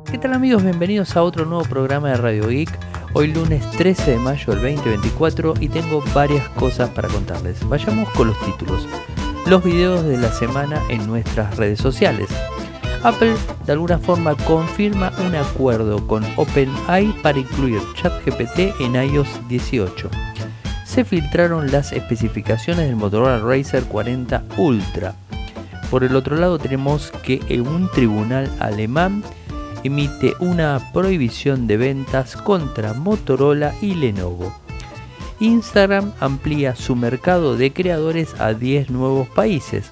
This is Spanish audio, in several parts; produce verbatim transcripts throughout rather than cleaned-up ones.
¿Qué tal amigos? Bienvenidos a otro nuevo programa de Radio Geek. Hoy lunes trece de mayo del veinte veinticuatro y tengo varias cosas para contarles. Vayamos con los títulos. Los videos de la semana en nuestras redes sociales. Apple de alguna forma confirma un acuerdo con OpenAI para incluir ChatGPT en iOS dieciocho. Se filtraron las especificaciones del Motorola Razr cuarenta Ultra. Por el otro lado tenemos que un tribunal alemán emite una prohibición de ventas contra Motorola y Lenovo. Instagram amplía su mercado de creadores a diez nuevos países.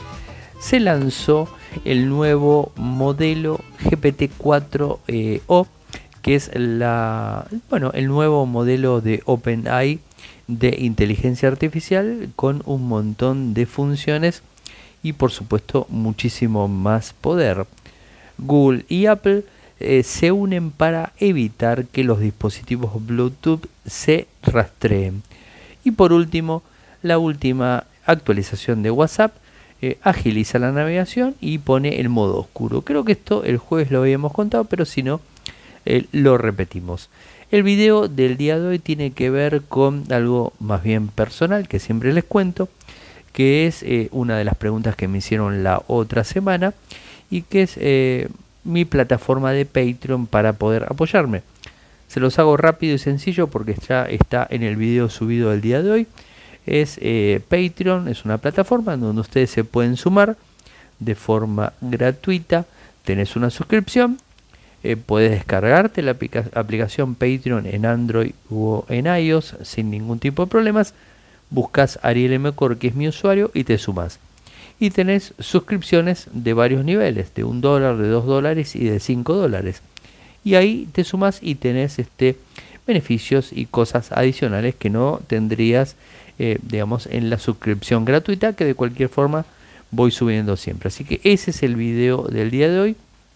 Se lanzó el nuevo modelo G P T cuatro eh, O, que es la, bueno, el nuevo modelo de OpenAI de inteligencia artificial con un montón de funciones y por supuesto muchísimo más poder. Google y Apple eh, se unen para evitar que los dispositivos Bluetooth se rastreen. Y por último, la última actualización de WhatsApp eh, agiliza la navegación y pone el modo oscuro. Creo que esto el jueves lo habíamos contado, pero si no, eh, lo repetimos. El video del día de hoy tiene que ver con algo más bien personal que siempre les cuento, que es eh, una de las preguntas que me hicieron la otra semana y que es eh, mi plataforma de Patreon para poder apoyarme. Se los hago rápido y sencillo porque ya está en el video subido del día de hoy. Es eh, Patreon, es una plataforma en donde ustedes se pueden sumar de forma gratuita. Tenés una suscripción, eh, puedes descargarte la aplica aplicación Patreon en Android o en iOS sin ningún tipo de problemas. Buscas Ariel M. Cor, que es mi usuario, y te sumas. Y tenés suscripciones de varios niveles, de un dólar, de dos dólares y de cinco dólares. Y ahí te sumas y tenés este, beneficios y cosas adicionales que no tendrías, eh, digamos, en la suscripción gratuita, que de cualquier forma voy subiendo siempre. Así que ese es el video del día de hoy.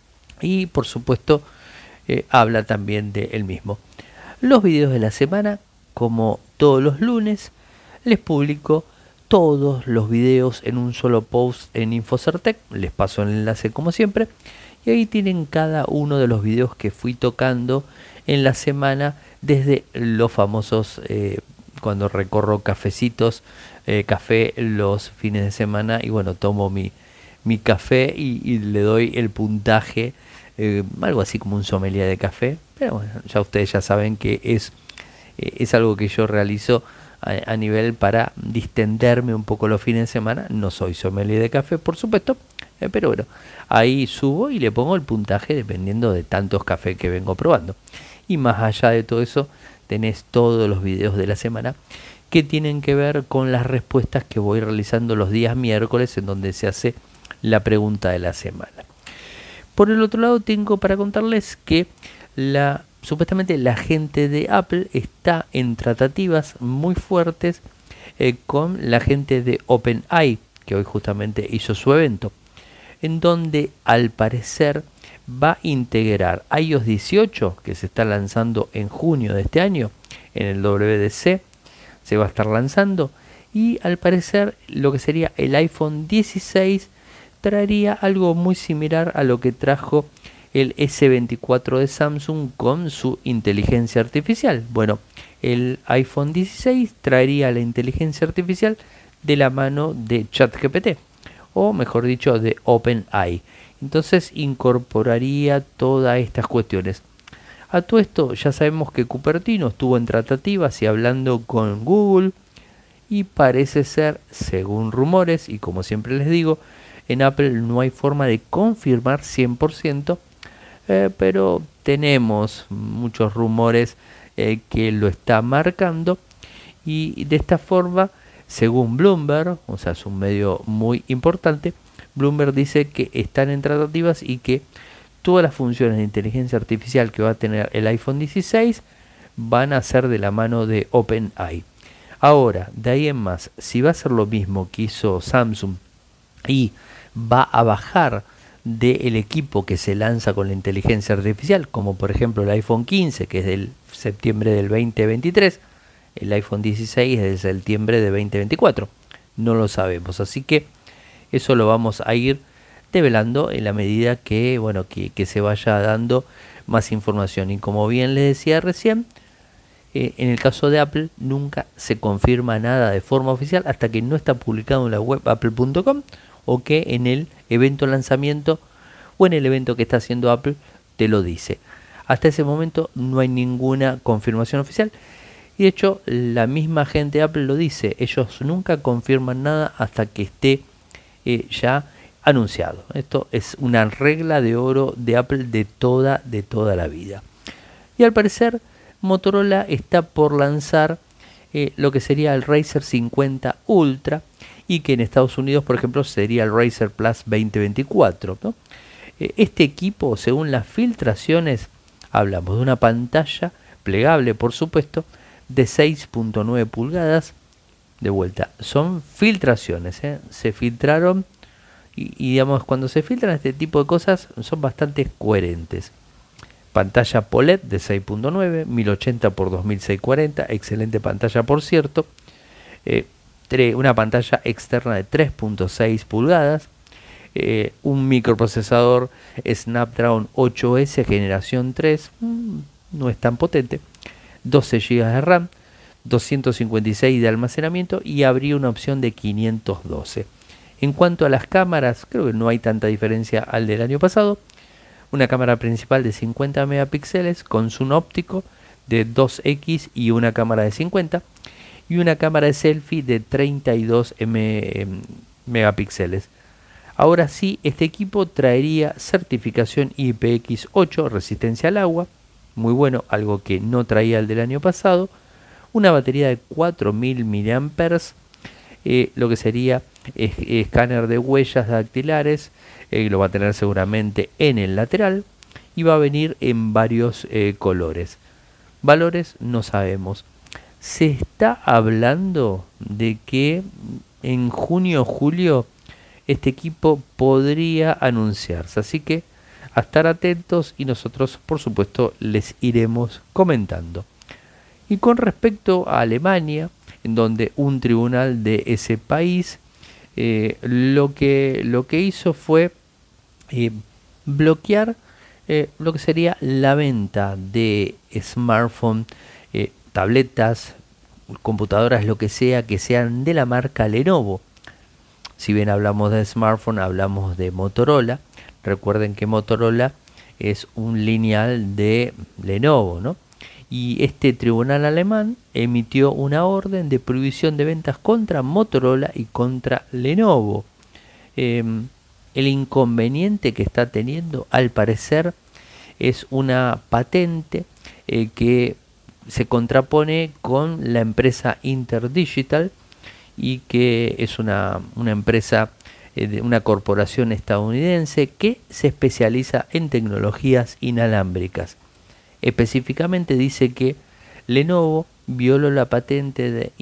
Y por supuesto, eh, habla también de él mismo. Los videos de la semana, como todos los lunes, les publico todos los videos en un solo post en Infocertec. Les paso el enlace como siempre. Y ahí tienen cada uno de los videos que fui tocando en la semana. Desde los famosos, eh, cuando recorro cafecitos, eh, café los fines de semana. Y bueno, tomo mi, mi café y, y le doy el puntaje. Eh, algo así como un sommelier de café. Pero bueno, ya ustedes ya saben que es, eh, es algo que yo realizo a nivel para distenderme un poco los fines de semana. No soy sommelier de café, por supuesto, eh, pero bueno, ahí subo y le pongo el puntaje dependiendo de tantos cafés que vengo probando. Y más allá de todo eso, tenés todos los videos de la semana que tienen que ver con las respuestas que voy realizando los días miércoles, en donde se hace la pregunta de la semana. Por el otro lado, tengo para contarles que la supuestamente la gente de Apple está en tratativas muy fuertes eh, con la gente de OpenAI, que hoy justamente hizo su evento, en donde al parecer va a integrar iOS dieciocho, que se está lanzando en junio de este año, en el W W D C, se va a estar lanzando, y al parecer lo que sería el iPhone dieciséis traería algo muy similar a lo que trajo el ese veinticuatro de Samsung con su inteligencia artificial. Bueno, el iPhone dieciséis traería la inteligencia artificial de la mano de ChatGPT, o mejor dicho, de OpenAI. Entonces incorporaría todas estas cuestiones. A todo esto ya sabemos que Cupertino estuvo en tratativas y hablando con Google, y parece ser, según rumores, y como siempre les digo, en Apple no hay forma de confirmar cien por ciento, Eh, pero tenemos muchos rumores eh, que lo está marcando, y de esta forma, según Bloomberg, o sea, es un medio muy importante, Bloomberg dice que están en tratativas y que todas las funciones de inteligencia artificial que va a tener el iPhone dieciséis van a ser de la mano de OpenAI. Ahora, de ahí en más, si va a ser lo mismo que hizo Samsung y va a bajar del equipo que se lanza con la inteligencia artificial, como por ejemplo el iPhone quince, que es del septiembre del veinte veintitrés, el iPhone dieciséis es del septiembre de veinte veinticuatro, no lo sabemos, así que eso lo vamos a ir develando en la medida que, bueno, que, que se vaya dando más información. Y como bien les decía recién, eh, en el caso de Apple nunca se confirma nada de forma oficial hasta que no está publicado en la web apple punto com o que en el evento lanzamiento o en el evento que está haciendo Apple te lo dice. Hasta ese momento no hay ninguna confirmación oficial. Y de hecho, la misma gente de Apple lo dice. Ellos nunca confirman nada hasta que esté eh, ya anunciado. Esto es una regla de oro de Apple de toda, de toda la vida. Y al parecer, Motorola está por lanzar eh, lo que sería el Razr cincuenta Ultra y que en Estados Unidos, por ejemplo, sería el Razr Plus veinte veinticuatro, ¿no? Eh, este equipo, según las filtraciones, hablamos de una pantalla plegable, por supuesto, de seis punto nueve pulgadas. De vuelta, son filtraciones, ¿eh? Se filtraron y, y digamos, cuando se filtran este tipo de cosas son bastante coherentes. Pantalla P O L E D de seis punto nueve, mil ochenta por dos mil seiscientos cuarenta, excelente pantalla por cierto. Eh, una pantalla externa de tres punto seis pulgadas. Eh, un microprocesador Snapdragon ocho S generación tres, mmm, no es tan potente. doce gigas de RAM, doscientos cincuenta y seis de almacenamiento y habría una opción de quinientos doce. En cuanto a las cámaras, creo que no hay tanta diferencia al del año pasado. Una cámara principal de cincuenta megapíxeles con zoom óptico de dos equis y una cámara de cincuenta. Y una cámara de selfie de treinta y dos megapíxeles. Ahora sí, este equipo traería certificación I P X ocho, resistencia al agua. Muy bueno, algo que no traía el del año pasado. Una batería de cuatro mil miliamperios hora, eh, lo que sería es, escáner de huellas dactilares, eh, lo va a tener seguramente en el lateral y va a venir en varios eh, colores. Valores no sabemos. Se está hablando de que en junio o julio este equipo podría anunciarse, así que a estar atentos y nosotros por supuesto les iremos comentando. Y con respecto a Alemania, en donde un tribunal de ese país eh, lo, que, lo que hizo fue eh, bloquear eh, lo que sería la venta de smartphones, eh, tabletas, computadoras, lo que sea, que sean de la marca Lenovo. Si bien hablamos de smartphone, hablamos de Motorola. Recuerden que Motorola es un lineal de Lenovo, ¿no? Y este tribunal alemán emitió una orden de prohibición de ventas contra Motorola y contra Lenovo. Eh, el inconveniente que está teniendo, al parecer, es una patente eh, que se contrapone con la empresa Interdigital y que es una, una empresa eh, de una corporación estadounidense que se especializa en tecnologías inalámbricas. Específicamente dice que Lenovo violó la patente de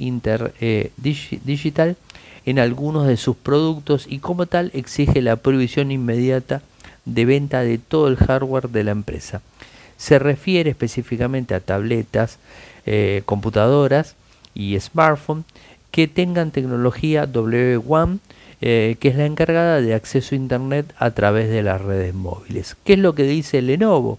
Interdigital eh, en algunos de sus productos y como tal exige la prohibición inmediata de venta de todo el hardware de la empresa. Se refiere específicamente a tabletas, eh, computadoras y smartphones que tengan tecnología W WAN, eh, que es la encargada de acceso a Internet a través de las redes móviles. ¿Qué es lo que dice Lenovo?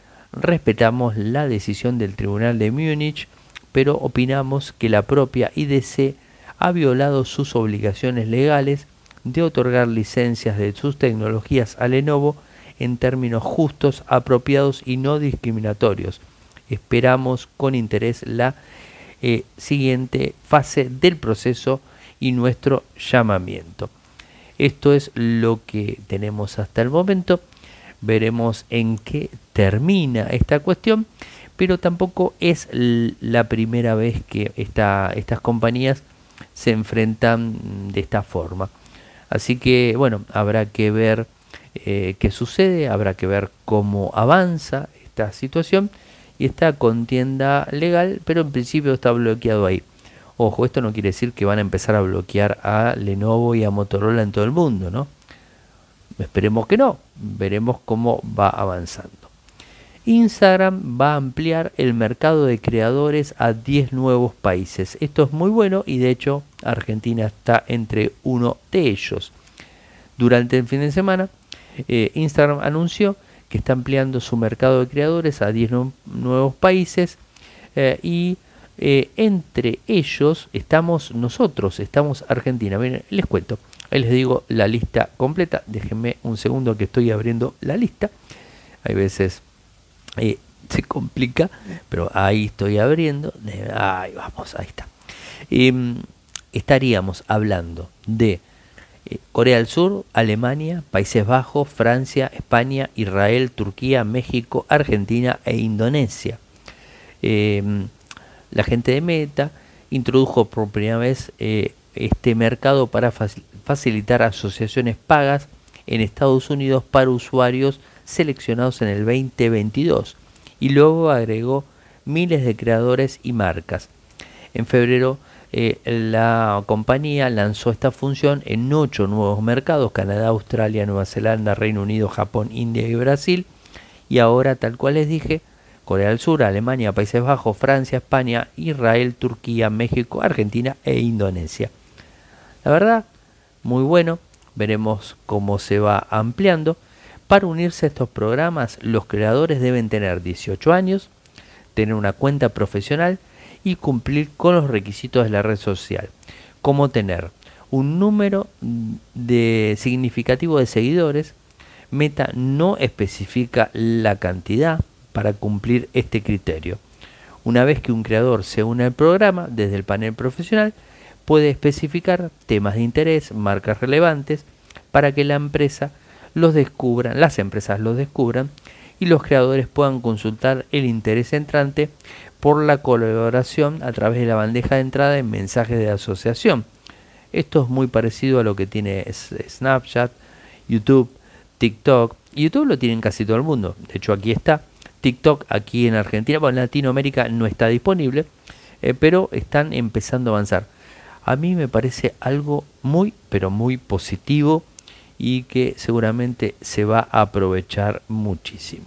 Respetamos la decisión del Tribunal de Múnich, pero opinamos que la propia I D C ha violado sus obligaciones legales de otorgar licencias de sus tecnologías a Lenovo en términos justos, apropiados y no discriminatorios. Esperamos con interés la eh, siguiente fase del proceso y nuestro llamamiento. Esto es lo que tenemos hasta el momento. Veremos en qué termina esta cuestión, pero tampoco es la primera vez que esta, estas compañías se enfrentan de esta forma. Así que, bueno, habrá que ver eh, qué sucede, habrá que ver cómo avanza esta situación y esta contienda legal, pero en principio está bloqueado ahí. Ojo, esto no quiere decir que van a empezar a bloquear a Lenovo y a Motorola en todo el mundo, ¿no? Esperemos que no, veremos cómo va avanzando. Instagram va a ampliar el mercado de creadores a diez nuevos países. Esto es muy bueno y de hecho Argentina está entre uno de ellos. Durante el fin de semana, Eh, Instagram anunció que está ampliando su mercado de creadores a diez nu nuevos países eh, y eh, entre ellos estamos nosotros, estamos Argentina. Miren, les cuento, ahí les digo la lista completa. Déjenme un segundo que estoy abriendo la lista. Hay veces eh, se complica, pero ahí estoy abriendo. Ahí vamos, ahí está. Eh, estaríamos hablando de eh, Corea del Sur, Alemania, Países Bajos, Francia, España, Israel, Turquía, México, Argentina e Indonesia. Eh, la gente de Meta introdujo por primera vez eh, este mercado para fac- facilitar asociaciones pagas en Estados Unidos para usuarios seleccionados en el veinte veintidós y luego agregó miles de creadores y marcas. En febrero eh, la compañía lanzó esta función en ocho nuevos mercados: Canadá, Australia, Nueva Zelanda, Reino Unido, Japón, India y Brasil. Y ahora, tal cual les dije, Corea del Sur, Alemania, Países Bajos, Francia, España, Israel, Turquía, México, Argentina e Indonesia. La verdad, muy bueno. Veremos cómo se va ampliando. Para unirse a estos programas, los creadores deben tener dieciocho años, tener una cuenta profesional y cumplir con los requisitos de la red social, como tener un número de significativo de seguidores. Meta no especifica la cantidad para cumplir este criterio. Una vez que un creador se une al programa, desde el panel profesional puede especificar temas de interés, marcas relevantes, para que la empresa los descubran, las empresas los descubran y los creadores puedan consultar el interés entrante por la colaboración a través de la bandeja de entrada en mensajes de asociación. Esto es muy parecido a lo que tiene Snapchat, YouTube, TikTok. YouTube lo tienen casi todo el mundo. De hecho, aquí está. TikTok aquí en Argentina, bueno, en Latinoamérica no está disponible, eh, pero están empezando a avanzar. A mí me parece algo muy, pero muy positivo y que seguramente se va a aprovechar muchísimo.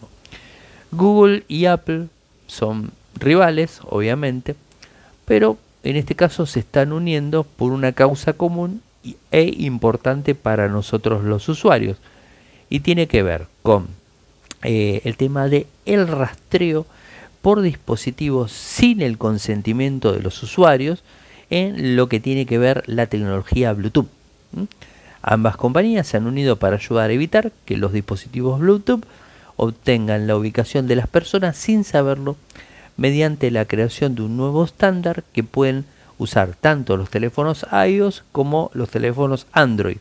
Google y Apple son rivales, obviamente, pero en este caso se están uniendo por una causa común e importante para nosotros los usuarios, y tiene que ver con eh, el tema de el rastreo por dispositivos sin el consentimiento de los usuarios en lo que tiene que ver la tecnología Bluetooth. ¿Mm? Ambas compañías se han unido para ayudar a evitar que los dispositivos Bluetooth obtengan la ubicación de las personas sin saberlo, mediante la creación de un nuevo estándar que pueden usar tanto los teléfonos iOS como los teléfonos Android.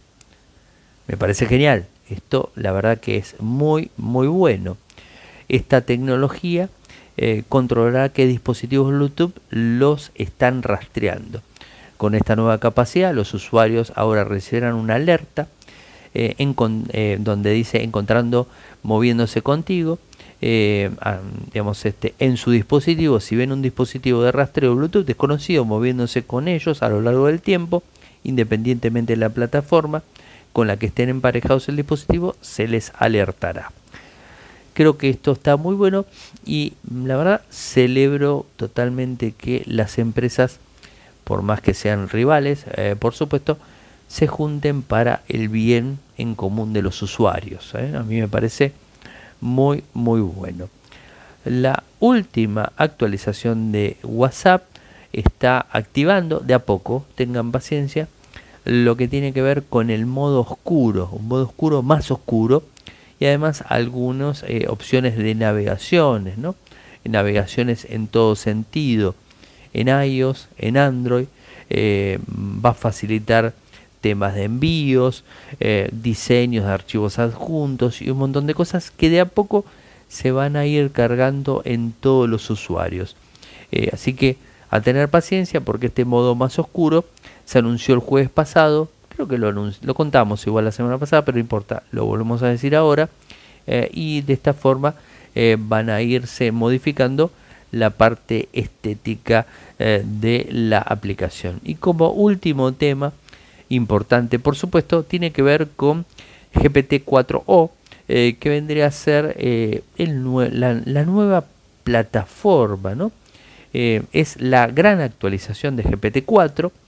Me parece genial. Esto la verdad que es muy muy bueno. Esta tecnología eh, controlará qué dispositivos Bluetooth los están rastreando. Con esta nueva capacidad, los usuarios ahora recibirán una alerta eh, en con, eh, donde dice encontrando, moviéndose contigo, eh, a, digamos este, en su dispositivo. Si ven un dispositivo de rastreo Bluetooth desconocido moviéndose con ellos a lo largo del tiempo, independientemente de la plataforma con la que estén emparejados el dispositivo, se les alertará. Creo que esto está muy bueno y la verdad celebro totalmente que las empresas, por más que sean rivales, eh, por supuesto, se junten para el bien en común de los usuarios. ¿eh? A mí me parece muy muy bueno. La última actualización de WhatsApp está activando de a poco, tengan paciencia, lo que tiene que ver con el modo oscuro, un modo oscuro más oscuro, y además algunas eh, opciones de navegaciones, ¿no? Navegaciones en todo sentido, en iOS, en Android, eh, va a facilitar temas de envíos, eh, diseños de archivos adjuntos y un montón de cosas que de a poco se van a ir cargando en todos los usuarios. Eh, así que a tener paciencia, porque este modo más oscuro se anunció el jueves pasado. Creo que lo, lo contamos igual la semana pasada, pero no importa, lo volvemos a decir ahora. Eh, y de esta forma eh, van a irse modificando la parte estética eh, de la aplicación. Y como último tema importante, por supuesto, tiene que ver con G P T cuatro o, eh, que vendría a ser eh, el nue la, la nueva plataforma, ¿no? Eh, es la gran actualización de G P T cuatro.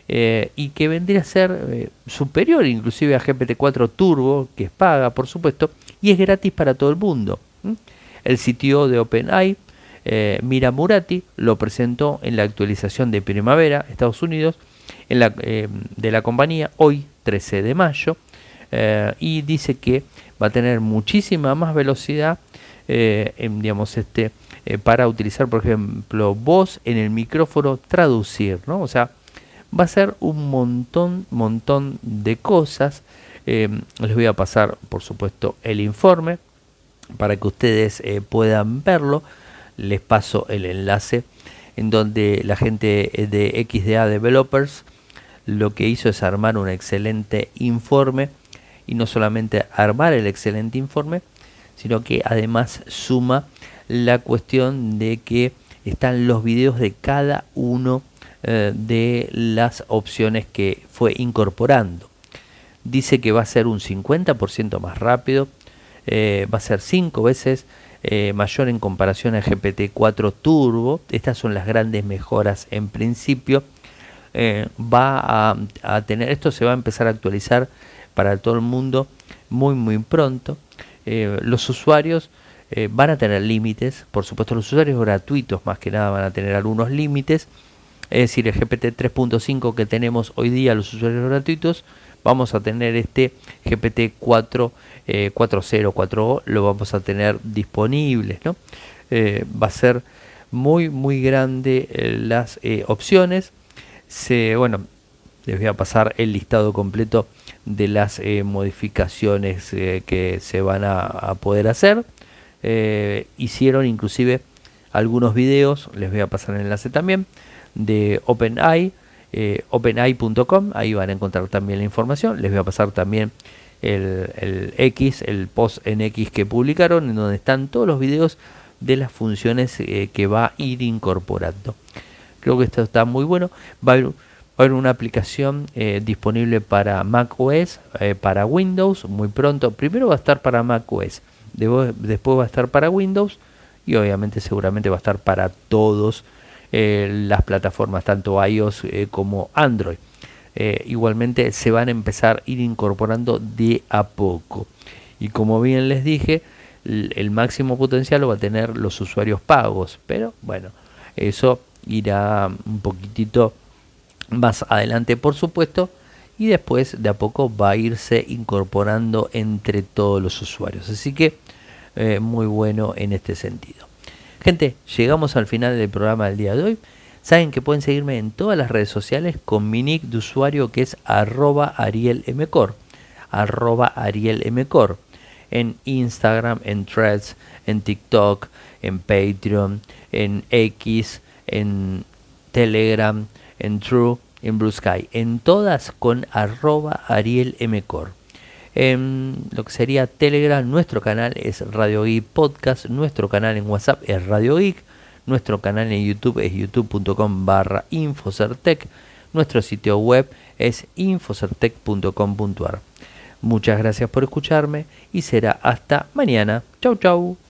eh, y que vendría a ser eh, superior inclusive a G P T cuatro Turbo, que es paga por supuesto, y es gratis para todo el mundo. ¿Mm? El C T O de OpenAI, eh, Mira Murati, lo presentó en la actualización de primavera, Estados Unidos, en la, eh, de la compañía, hoy trece de mayo, eh, y dice que va a tener muchísima más velocidad eh, en, digamos, este, eh, para utilizar, por ejemplo, voz en el micrófono, traducir, ¿no? O sea, va a ser un montón, montón de cosas. Eh, les voy a pasar, por supuesto, el informe para que ustedes eh, puedan verlo. Les paso el enlace en donde la gente de X D A Developers lo que hizo es armar un excelente informe, y no solamente armar el excelente informe, sino que además suma la cuestión de que están los videos de cada uno eh, de las opciones que fue incorporando. Dice que va a ser un cincuenta por ciento más rápido, eh, va a ser cinco veces eh, mayor en comparación a G P T cuatro Turbo. Estas son las grandes mejoras en principio. Eh, va a, a tener, esto se va a empezar a actualizar para todo el mundo muy muy pronto. Eh, los usuarios eh, van a tener límites, por supuesto los usuarios gratuitos más que nada van a tener algunos límites, es decir, el G P T tres punto cinco que tenemos hoy día los usuarios gratuitos, vamos a tener este G P T cuatro, eh, cuatro punto cero, cuatro o, lo vamos a tener disponibles, ¿no? Eh, va a ser muy muy grande eh, las eh, opciones. Se, bueno, les voy a pasar el listado completo de las eh, modificaciones eh, que se van a, a poder hacer. Eh, hicieron inclusive algunos videos, les voy a pasar el enlace también, de OpenAI, eh, openai punto com, ahí van a encontrar también la información. Les voy a pasar también el, el X, el post en X que publicaron, en donde están todos los videos de las funciones eh, que va a ir incorporando. Creo que esto está muy bueno. Va a haber, va a haber una aplicación eh, disponible para macOS, eh, para Windows, muy pronto. Primero va a estar para macOS, después va a estar para Windows, y obviamente seguramente va a estar para todas eh, las plataformas, tanto iOS eh, como Android. Eh, igualmente se van a empezar a ir incorporando de a poco. Y como bien les dije, el, el máximo potencial lo va a tener los usuarios pagos. Pero bueno, eso irá un poquitito más adelante, por supuesto, y después de a poco va a irse incorporando entre todos los usuarios. Así que eh, muy bueno en este sentido. Gente, llegamos al final del programa del día de hoy. Saben que pueden seguirme en todas las redes sociales con mi nick de usuario, que es arroba arielmcor, arroba arielmcor, en Instagram, en Threads, en TikTok, en Patreon, en X, en Telegram, en True, en Blue Sky, en todas con arroba arielmcor. En lo que sería Telegram, nuestro canal es Radio Geek Podcast, nuestro canal en WhatsApp es Radio Geek, nuestro canal en YouTube es youtube punto com barra infocertec, nuestro sitio web es infocertec punto com punto ar. Muchas gracias por escucharme y será hasta mañana. Chau chau.